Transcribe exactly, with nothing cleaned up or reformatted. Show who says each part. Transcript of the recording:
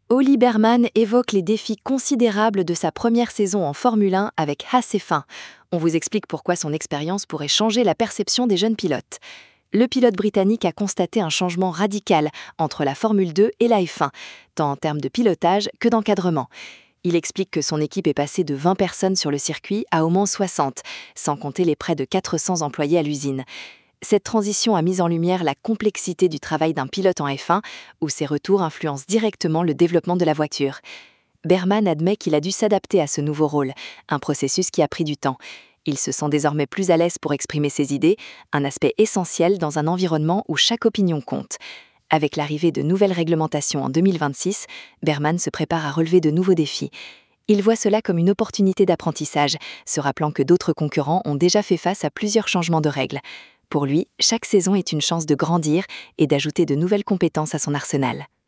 Speaker 1: Ollie Berman évoque les défis considérables de sa première saison en Formule un avec Haas F un. On vous explique pourquoi son expérience pourrait changer la perception des jeunes pilotes. Le pilote britannique a constaté un changement radical entre la Formule deux et la F un, tant en termes de pilotage que d'encadrement. Il explique que son équipe est passée de vingt personnes sur le circuit à au moins soixante, sans compter les près de quatre cents employés à l'usine. Cette transition a mis en lumière la complexité du travail d'un pilote en F un, où ses retours influencent directement le développement de la voiture. Berman admet qu'il a dû s'adapter à ce nouveau rôle, un processus qui a pris du temps. Il se sent désormais plus à l'aise pour exprimer ses idées, un aspect essentiel dans un environnement où chaque opinion compte. Avec l'arrivée de nouvelles réglementations en deux mille vingt-six, Berman se prépare à relever de nouveaux défis. Il voit cela comme une opportunité d'apprentissage, se rappelant que d'autres concurrents ont déjà fait face à plusieurs changements de règles. Pour lui, chaque saison est une chance de grandir et d'ajouter de nouvelles compétences à son arsenal.